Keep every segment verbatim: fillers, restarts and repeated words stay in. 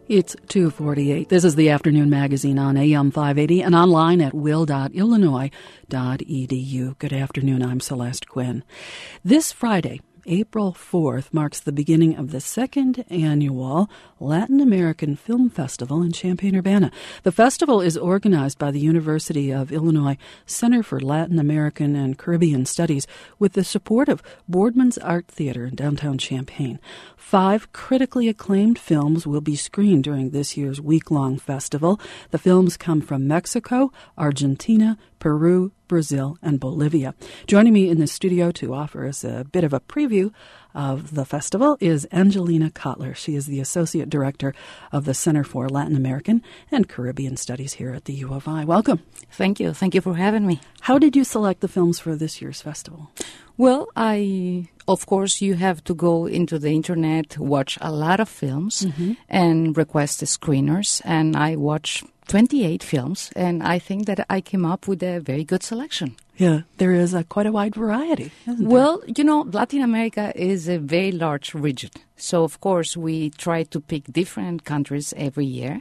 It's two forty-eight. This is the Afternoon Magazine on A M five eighty and online at will dot illinois dot e d u. Good afternoon. I'm Celeste Quinn. This Friday, April fourth, marks the beginning of the second annual Latin American Film Festival in Champaign-Urbana. The festival is organized by the University of Illinois Center for Latin American and Caribbean Studies with the support of Boardman's Art Theater in downtown Champaign. Five critically acclaimed films will be screened during this year's week-long festival. The films come from Mexico, Argentina, Peru, Brazil, and Bolivia. Joining me in the studio to offer us a bit of a preview of the festival is Angelina Kotler. She is the Associate Director of the Center for Latin American and Caribbean Studies here at the U of I. Welcome. Thank you. Thank you for having me. How did you select the films for this year's festival? Well, I, of course, you have to go into the internet, watch a lot of films, mm-hmm. and request the screeners. And I watched twenty-eight films, and I think that I came up with a very good selection. Yeah, there is a, quite a wide variety, isn't well, there? you know, Latin America is a very large region. So, of course, we try to pick different countries every year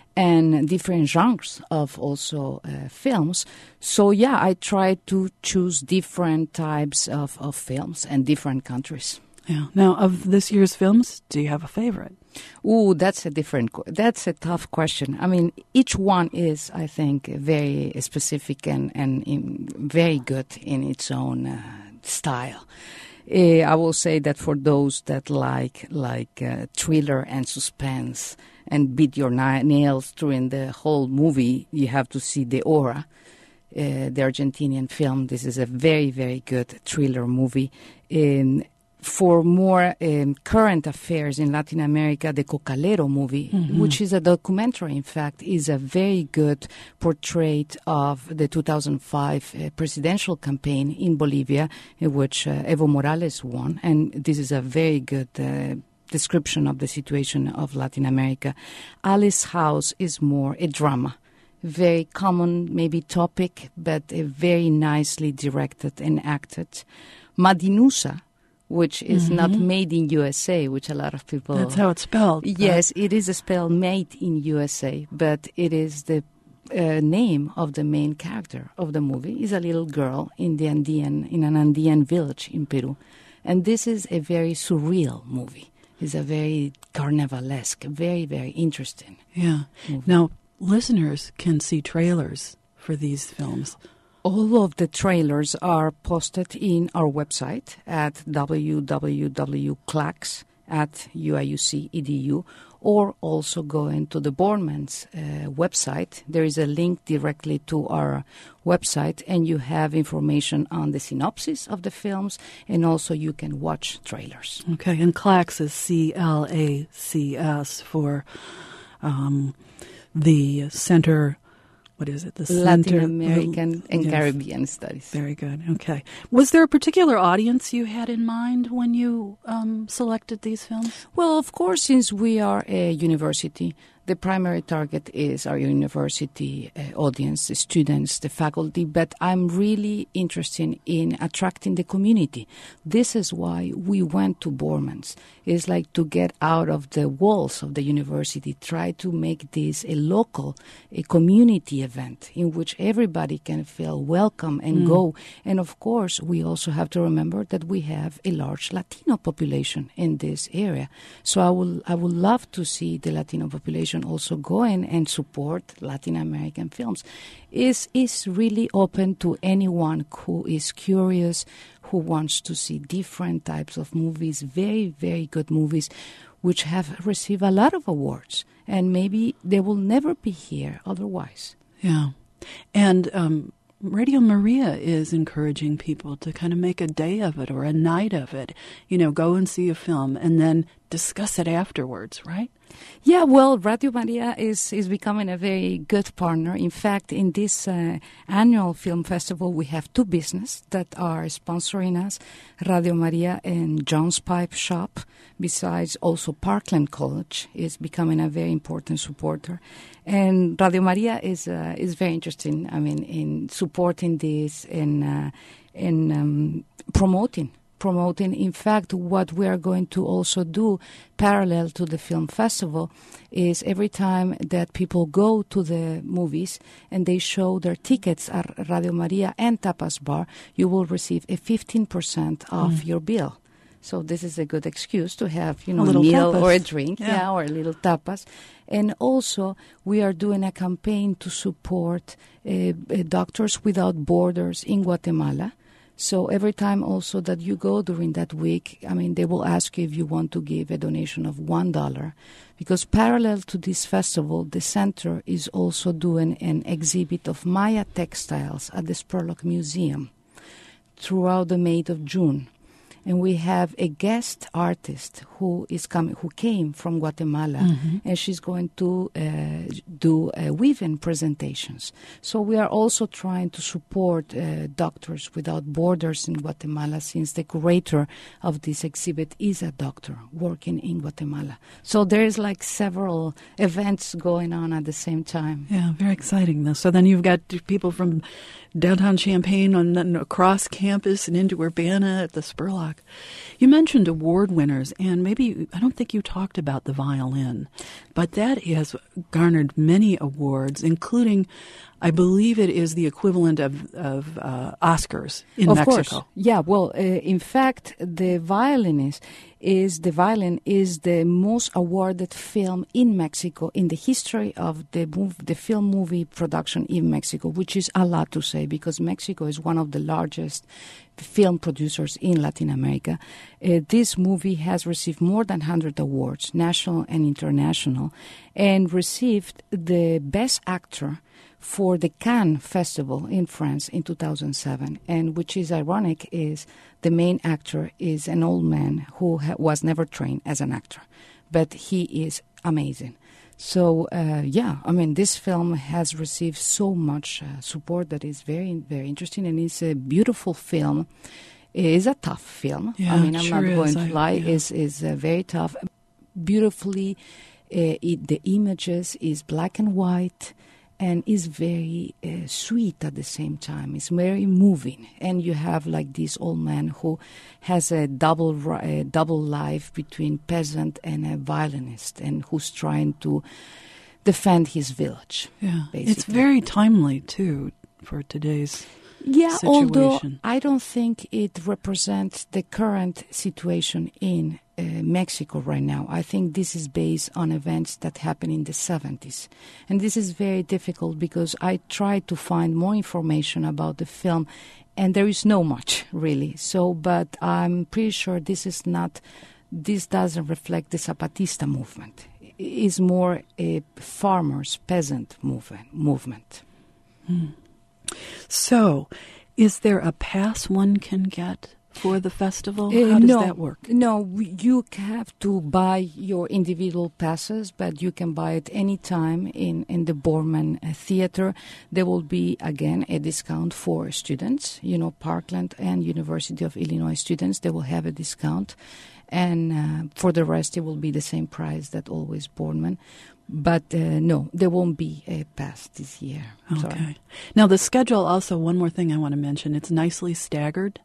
and different genres of also uh, films. So, yeah, I try to choose different types of, of films and different countries. Yeah. Now, of this year's films, do you have a favorite? Ooh, that's a different, that's a tough question. I mean, each one is, I think, very specific and, and in, very good in its own uh, style. Uh, I will say that for those that like like uh, thriller and suspense and beat your na- nails during the whole movie, you have to see The Aura, uh, the Argentinian film. This is a very, very good thriller movie. Um, For more um, current affairs in Latin America, the Cocalero movie, mm-hmm. which is a documentary, in fact, is a very good portrait of the two thousand five uh, presidential campaign in Bolivia, in which uh, Evo Morales won. And this is a very good uh, description of the situation of Latin America. Alice House is more a drama. Very common, maybe topic, but uh, very nicely directed and acted. Madinusa, which is mm-hmm. not made in U S A, which a lot of people... That's how it's spelled. Yes, it is a spell made in U S A, but it is the uh, name of the main character of the movie. Is a little girl in the Andean, in an Andean village in Peru. And this is a very surreal movie. It's a very carnivalesque, very, very interesting Yeah. movie. Now, listeners can see trailers for these films. All of the trailers are posted in our website at w w w dot clax at u i u c dot e d u, or also go into the Boardman's uh, website. There is a link directly to our website, and you have information on the synopsis of the films, and also you can watch trailers. Okay, and CLACS is C L A C S for um, the Center... What is it? The Latin Center, American oh, and yes. Caribbean Studies. Very good. Okay. Was there a particular audience you had in mind when you um, selected these films? Well, of course, since we are a university, the primary target is our university uh, audience, the students, the faculty, but I'm really interested in attracting the community. This is why we went to Boardman's. It's like to get out of the walls of the university, try to make this a local, a community event in which everybody can feel welcome and mm. go. And of course, we also have to remember that we have a large Latino population in this area. So I will, I would love to see the Latino population also go in and support Latin American films. Is is really open to anyone who is curious, who wants to see different types of movies, very, very good movies, which have received a lot of awards. And maybe they will never be here otherwise. Yeah. And um, Radio Maria is encouraging people to kind of make a day of it or a night of it. You know, go and see a film and then discuss it afterwards, right? Yeah, well, Radio Maria is, is becoming a very good partner. In fact, in this uh, annual film festival, we have two businesses that are sponsoring us, Radio Maria and John's Pipe Shop. Besides, also Parkland College is becoming a very important supporter. And Radio Maria is uh, is very interesting, I mean, in supporting this and uh, in um, promoting promoting. In fact, what we are going to also do parallel to the film festival is every time that people go to the movies and they show their tickets at Radio Maria and Tapas Bar, you will receive a fifteen percent off mm. your bill. So this is a good excuse to have, you know, a, a meal tapas. or a drink, yeah. yeah, or a little tapas. And also, we are doing a campaign to support uh, uh, Doctors Without Borders in Guatemala. So every time also that you go during that week, I mean, they will ask you if you want to give a donation of one dollar. Because parallel to this festival, the center is also doing an exhibit of Maya textiles at the Spurlock Museum throughout the month of June. And we have a guest artist who is coming, who came from Guatemala, mm-hmm. and she's going to uh, do uh, weaving presentations. So we are also trying to support uh, Doctors Without Borders in Guatemala, since the curator of this exhibit is a doctor working in Guatemala. So there's like several events going on at the same time. Yeah, very exciting. Though. So then you've got people from downtown Champaign on, and across campus and into Urbana at the Spurlock. You mentioned award winners, and maybe, I don't think you talked about the violin, but that has garnered many awards, including, I believe it is the equivalent of, of uh, Oscars in of Mexico. Course. Yeah, well, uh, in fact, the violinist is, the violin is the most awarded film in Mexico in the history of the move, the film movie production in Mexico, which is a lot to say because Mexico is one of the largest film producers in Latin America. Uh, this movie has received more than one hundred awards, national and international, and received the Best Actor for the Cannes Festival in France in two thousand seven. And which is ironic is the main actor is an old man who ha- was never trained as an actor, but he is amazing. So, uh, yeah, I mean, this film has received so much uh, support that is very, very interesting, and it's a beautiful film. It is a tough film. Yeah, I mean, I'm sure not is. going to I, lie. Yeah. It's, it's uh, very tough. Beautifully, uh, it, the images is black and white, and is very uh, sweet at the same time. It's very moving. And you have like this old man who has a double a double life between peasant and a violinist, and who's trying to defend his village. Yeah, basically. It's very timely, too, for today's yeah, situation. Although I don't think it represents the current situation in Uh, Mexico right now. I think this is based on events that happened in the seventies. And this is very difficult because I tried to find more information about the film, and there is no much, really. So, but I'm pretty sure this is not, this doesn't reflect the Zapatista movement. It is more a farmers, peasant movement. movement. Hmm. So, is there a pass one can get for the festival? How Uh, does no, that work? No, you have to buy your individual passes, but you can buy it any time in, in the Borman uh, Theater. There will be, again, a discount for students. You know, Parkland and University of Illinois students, they will have a discount. And uh, for the rest, it will be the same price that always Borman. But uh, no, there won't be a pass this year. Okay. Sorry. Now, the schedule, also, one more thing I want to mention. It's nicely staggered.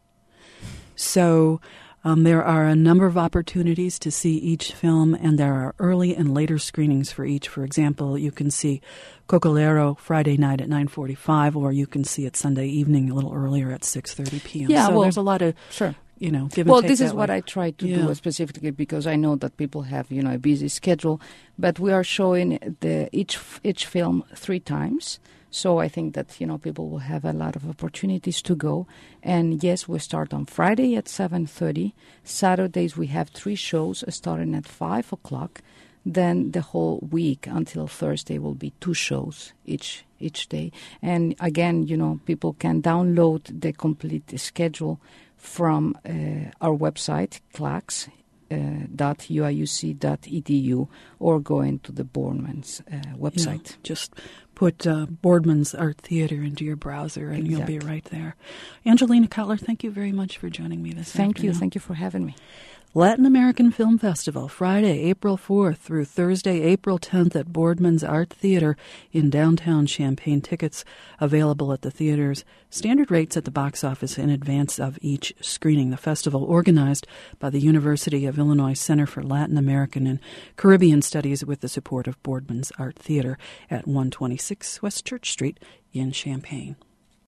So um, there are a number of opportunities to see each film, and there are early and later screenings for each. For example, you can see Cocolero Friday night at nine forty-five, or you can see it Sunday evening a little earlier at six thirty p.m. Yeah, so well, there's a lot of, sure. you know, give and well, take this is that what way. I try to Yeah. do specifically because I know that people have, you know, a busy schedule. But we are showing the each each film three times. So I think that, you know, people will have a lot of opportunities to go. And yes, we start on Friday at seven thirty. Saturdays we have three shows starting at five o'clock. Then the whole week until Thursday will be two shows each each day. And again, you know, people can download the complete schedule from uh, our website, clax dot u i u c dot e d u, or go into the Boardman's uh, website. Yeah, just put uh, Boardman's Art Theater into your browser, and exactly. you'll be right there. Angelina Cutler, thank you very much for joining me this Thank afternoon. you. Thank you for having me. Latin American Film Festival, Friday, April fourth through Thursday, April tenth at Boardman's Art Theater in downtown Champaign. Tickets available at the theaters. Standard rates at the box office in advance of each screening. The festival, organized by the University of Illinois Center for Latin American and Caribbean Studies with the support of Boardman's Art Theater at one twenty-six West Church Street in Champaign.